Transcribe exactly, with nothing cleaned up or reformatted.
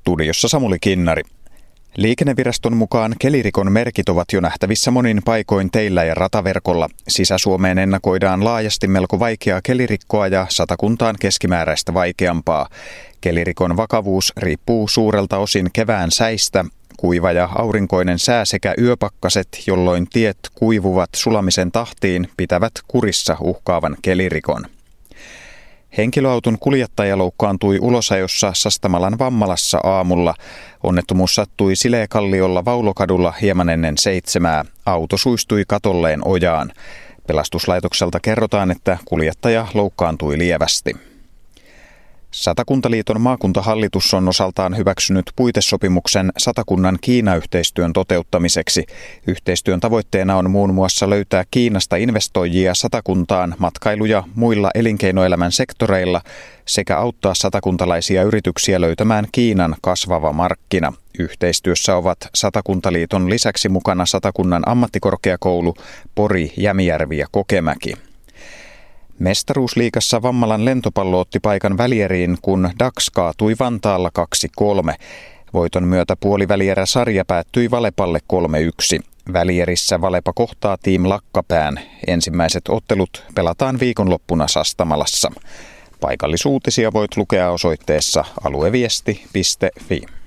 Studiossa Samuli Kinnari. Liikenneviraston mukaan kelirikon merkit ovat jo nähtävissä monin paikoin teillä ja rataverkolla. Sisä-Suomeen ennakoidaan laajasti melko vaikeaa kelirikkoa ja Satakuntaan keskimääräistä vaikeampaa. Kelirikon vakavuus riippuu suurelta osin kevään säistä. Kuiva ja aurinkoinen sää sekä yöpakkaset, jolloin tiet kuivuvat sulamisen tahtiin, pitävät kurissa uhkaavan kelirikon. Henkilöauton kuljettaja loukkaantui ulosajossa Sastamalan Vammalassa aamulla. Onnettomuus sattui Sileekalliolla Vaulokadulla hieman ennen seitsemää. Auto suistui katolleen ojaan. Pelastuslaitokselta kerrotaan, että kuljettaja loukkaantui lievästi. Satakuntaliiton maakuntahallitus on osaltaan hyväksynyt puitesopimuksen Satakunnan Kiina-yhteistyön toteuttamiseksi. Yhteistyön tavoitteena on muun muassa löytää Kiinasta investoijia Satakuntaan matkailu- ja muilla elinkeinoelämän sektoreilla sekä auttaa satakuntalaisia yrityksiä löytämään Kiinan kasvava markkina. Yhteistyössä ovat Satakuntaliiton lisäksi mukana Satakunnan ammattikorkeakoulu, Pori, Jämijärvi ja Kokemäki. Mestaruusliigassa Vammalan lentopallo otti paikan välieriin, kun Dax kaatui Vantaalla kaksi kolme. Voiton myötä puolivälierä sarja päättyi Valepalle kolme yksi. Välierissä Valepa kohtaa Team Lakkapään. Ensimmäiset ottelut pelataan viikonloppuna Sastamalassa. Paikallisuutisia voit lukea osoitteessa alueviesti piste fi.